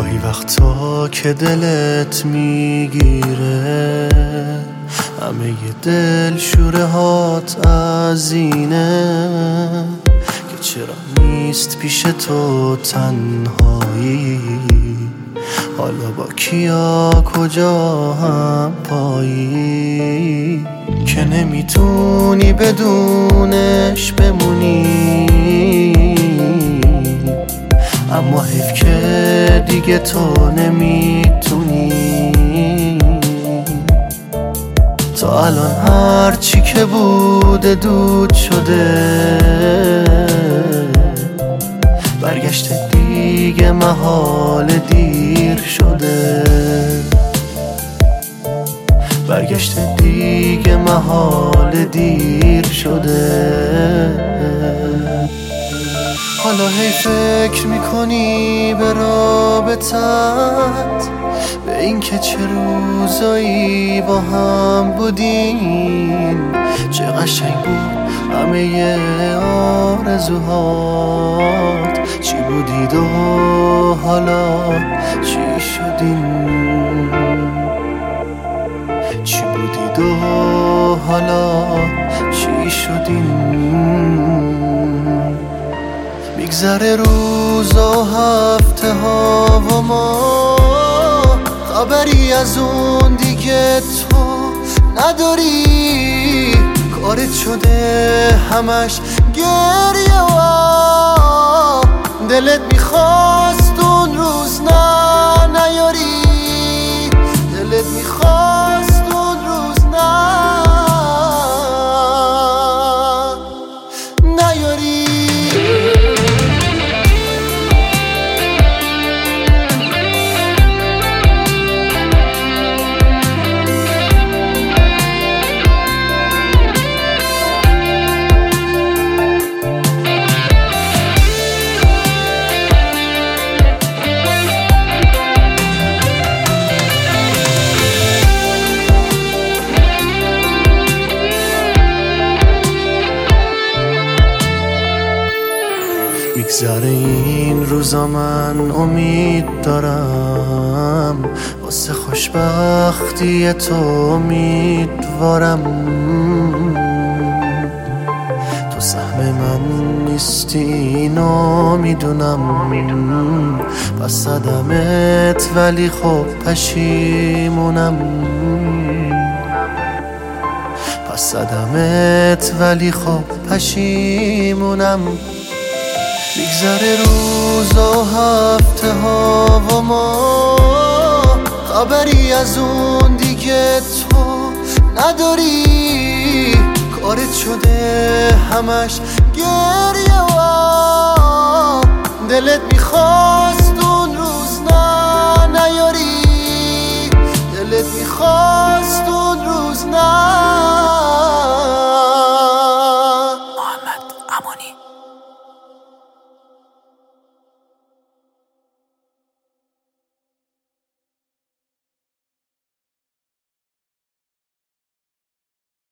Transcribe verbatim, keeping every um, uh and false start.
گاهی وقتا که دلت میگیره همه دل شوره هات از اینه که چرا نیست پیش تو تنهایی، حالا با کیا کجا هم پایی، که نمیتونی بدونش بمونی، اما حیف که دیگه تو نمیتونی. تا الان هر چی که بوده دود شده، برگشته دیگه محال دیر شده، برگشته دیگه محال دیر شده. حالا هی فکر میکنی به رابطت، به این که چه روزایی با هم بودیم، چه قشنگ بود همه آرزوهات، چی بودید و حالا چی شدیم، چی بودید و حالا چی شدیم. میگذره روز و هفته ها و ما، خبری از اون دیگه تو نداری، کارت شده همش گریه و دلت میخواست اون روز نه نیاری، دلت میخواست اون روز نه نیاری. میگذره این روزا من امید دارم، واسه خوشبختی تو امیدوارم. تو سهم من نیستی اینو میدونم، پس صدمت ولی خب پشیمونم، پس صدمت ولی خب پشیمونم. میگذره روز و هفته ها و ما، خبری از اون دیگه تو نداری، کارت شده همش گریه و دلت میخواست